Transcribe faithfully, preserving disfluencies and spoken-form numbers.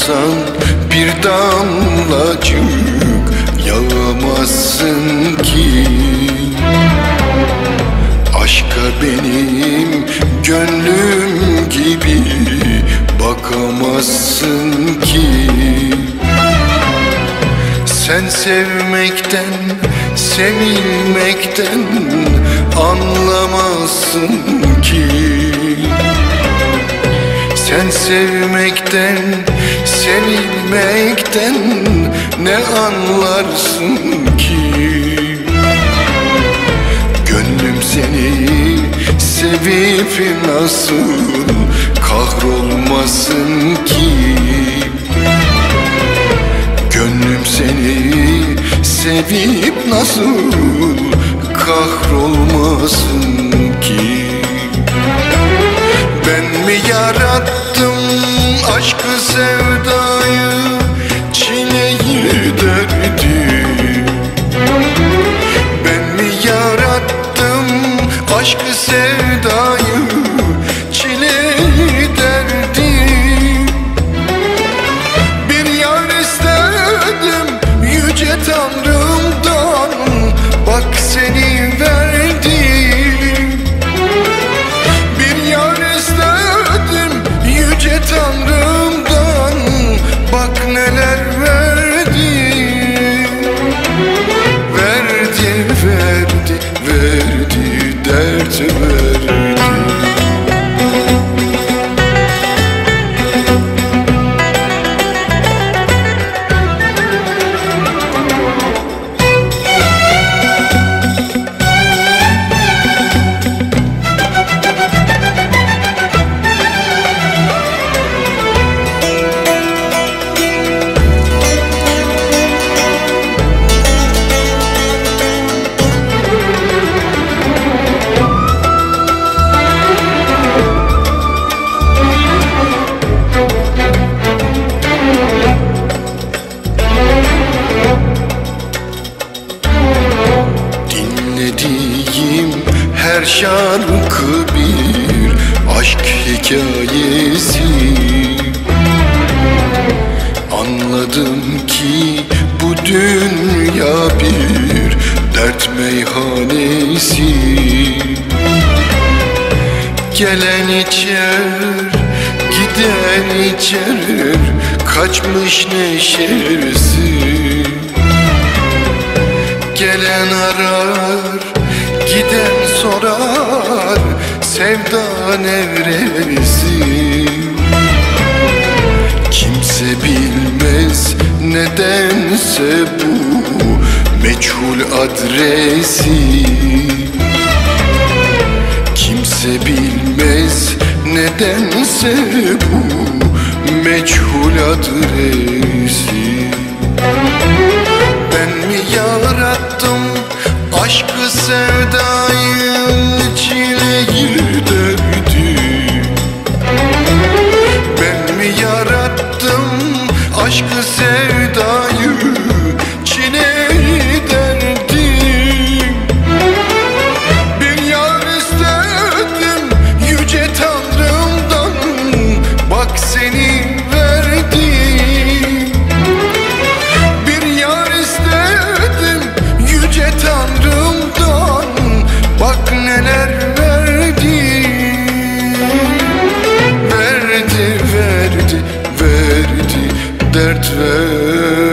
olsan bir damlacık yağamazsın ki. Aşka benim gönlüm gibi bakamazsın ki. Sen sevmekten, sevilmekten anlamazsın ki. Sen sevmekten, sevilmekten ne anlarsın ki? Gönlüm seni sevip nasıl kahrolmasın ki? Gönlüm seni sevip nasıl kahrolmasın ki? Ben mi yarattım aşkı sevdayı, çileyi derdi? Ben mi yarattım aşkı sevdayı, çileyi derdi? Bir yar istedim yüce Tanrım'dan, bak seni verdi. Bir yar istedim yüce Tanrım'dan, bak neler verdi. Verdi, verdi, verdi, dert verdi. Dinlediğim her şarkı bir aşk hikayesi. Anladım ki bu dünya bir dert meyhanesi. Gelen içer, giden içer, kaçmış neşesi. Gelen arar, giden sorar, sevda nevresi. Kimse bilmez nedense bu meçhul adresi. Kimse bilmez nedense bu meçhul adresi. Ben mi yarattım aşkı sevdayı, çileyi derdi? Ben mi yarattım aşkı sevdayı, çileyi derdi? Bir yar istedim yüce Tanrım'dan, bak seni verdi. Tanrım'dan bak neler verdi. Verdi, verdi, verdi, dert verdi.